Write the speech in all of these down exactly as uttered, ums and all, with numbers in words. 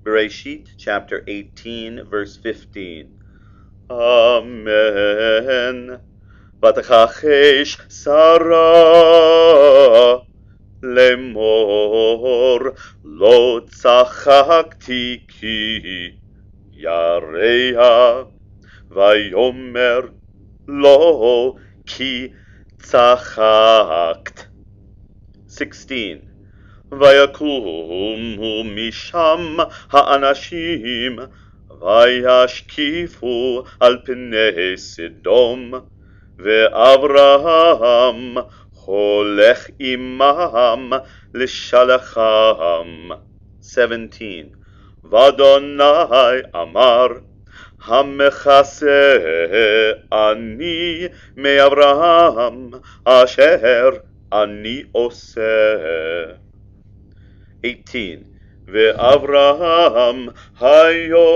Bereshit chapter eighteen verse fifteen. Amen. ותכחש שרה לאמור לא צחקתי כי ירא ויאמר לא כי צחקת. sixteen. ויקומו משם האנשים וישקיפו על פני סדום ואברהם הולך עמם לשלחם. seventeen. ואדוני אמר המכסה אני מאברהם אשר אני עושה. eighteen. ואברהם היו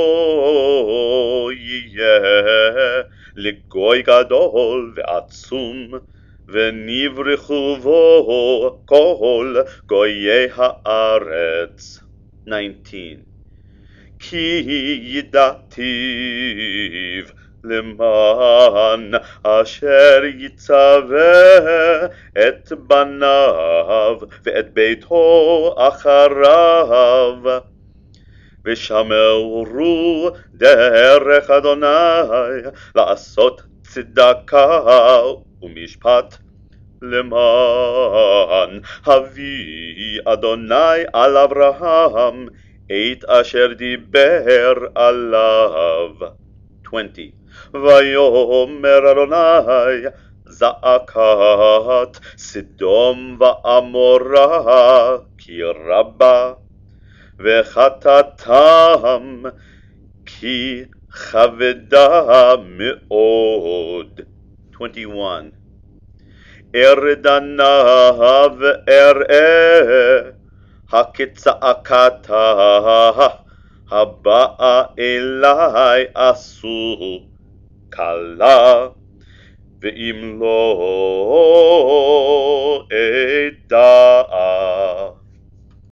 יהיה לגוי גדול ועצום ונברכו בו כל גויי הארץ. nineteen. כי ידעתיו למען אשר יצווה את בניו ואת ביתו אחריו ושמרו דרך אדוני לעשות צדקה ומשפט למען הביא אדוני על אברהם את אשר דיבר עליו. twenty. ויאמר אדוני זעקת סדום ועמורה כי רבה וחטאתם כי כבדה מאוד. twenty-one. ארדנה ואראה הכצעקתה הבאה אלי עשו קלה ואם לא אדע